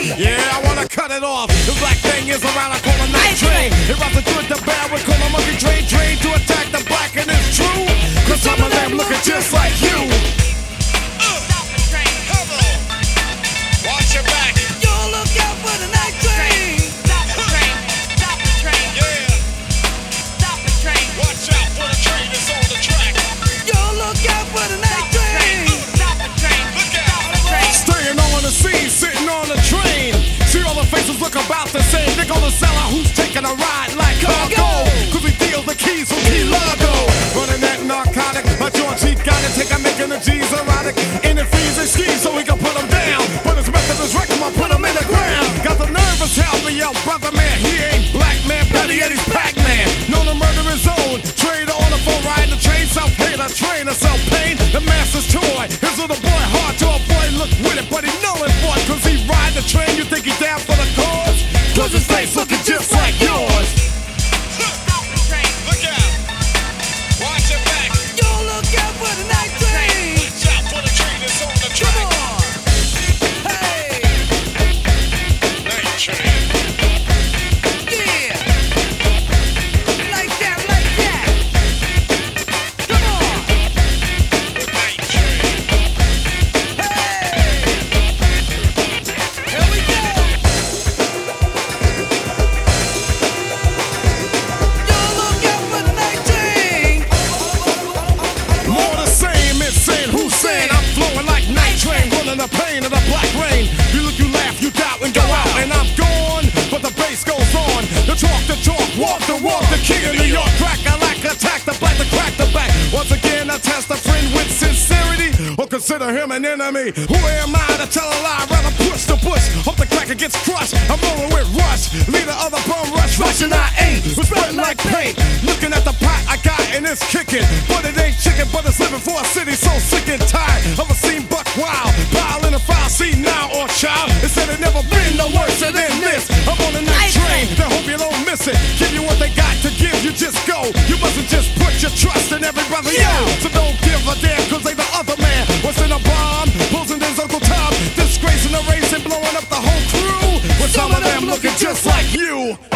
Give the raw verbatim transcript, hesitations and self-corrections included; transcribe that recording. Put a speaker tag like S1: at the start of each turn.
S1: Yeah, I wanna cut it off. The black thing is around, I call a night train. It runs through the bad, we call a monkey train. Train to attack the black, and it's true. Cause some of them looking just like you.
S2: Stop the train. Come on. Watch your back.
S3: Yo, look out for the night train.
S2: Stop the train. Stop the train. Yeah. Stop the train. Watch out for the train that's on the track.
S3: Yo, look out for the night train.
S2: Stop the train. Look out. Stop the train.
S1: Staying on the scene, sitting on the train. See all the faces look about the same. They gonna sell out who's taking a ride like cargo. Cause we deal the keys from Key Largo. Running that narcotic, my George he got it. Take I'm making the G's erotic. In the fees and skis so we can put them down. But his method is wreck 'em, I put 'em in the ground. Got the nerve to tell me, yo, brother man, he ain't black man, Betty Eddie's Pac-Man. Known to murder his own. Trader on the phone, riding the train, self-paid, a trainer, self-pain. The master's toy. His little boy hard to avoid, look with it, but he know it for it. Cause he ride the train, you think he down for the cause? Cause his face looking just like yours.
S2: Stop the train. Look out. Watch your back.
S3: Yo, look out for the night train.
S2: Watch out for the train that's on the track.
S3: Come on. Hey,
S2: Night train.
S3: yeah. Like that, like that. Come on.
S2: Night train.
S3: Hey. Here we go. Yo, look out for the night train.
S1: More the same, it's saying who's saying I'm flowing like night train, running the pain of the black rain. You look, you laugh, you doubt and go out, and I'm gone. But the bass goes on. The talk, the talk, walk the walk, the king of New York. Crack, I like attack the black, the crack the back. Once again, I test a friend with sincerity, or consider him an enemy. Who am I to tell a lie? Rather push the bush. Hope the cracker gets crushed. I'm rolling with Rush, leader of the bum rush. Rushing I ain't, was spreading like paint. Looking at the pot I got and it's kicking, but it ain't chicken, but it's living for a city so sick and tired of a scene buck wild. Pile in a file, see now or child. It said it never been no worse than this. I'm on the night train, I hope you don't miss it. Give you what they got to give, you just go. You mustn't just put your trust in every brother, yo. So don't give a damn, cause they the other man. What's in a bomb? Posing as Uncle Tom. Disgracing the race and blowing up the whole crew. With some of them looking just like you.